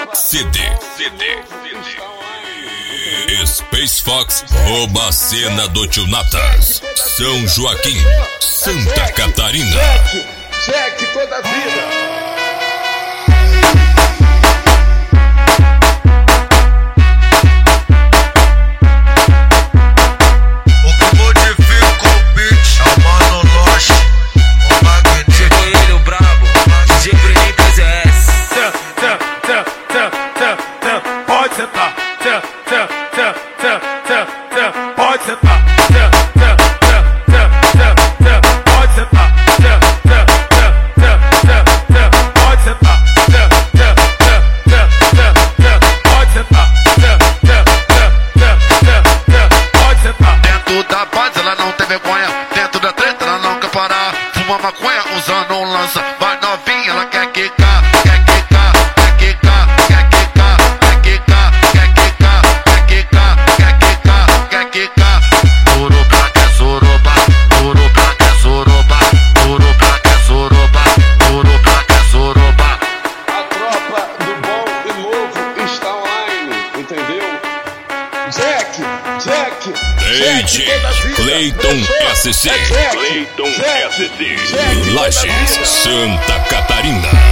Space Fox rouba a cena do Tio Natas. São Joaquim, Santa Catarina. Cheque toda a vida. Pode sentar, pode sentar, pode sentar, pode sentar, pode sentar. Dentro da paz ela não tem vergonha, dentro da treta ela não quer parar. Fuma maconha usando um lança, vai novinha, ela quer quicar, quer quicar, quer quicar, quer quicar, quer quicar, quer quicar, quer quicar, quer quicar, quer quicar. Urubá quer suruba, urubá quer suruba, urubá quer suruba, urubá quer suruba. A tropa do bom e novo está online, entendeu? Jack, DJ Cleiton SC, Lages, Santa Catarina.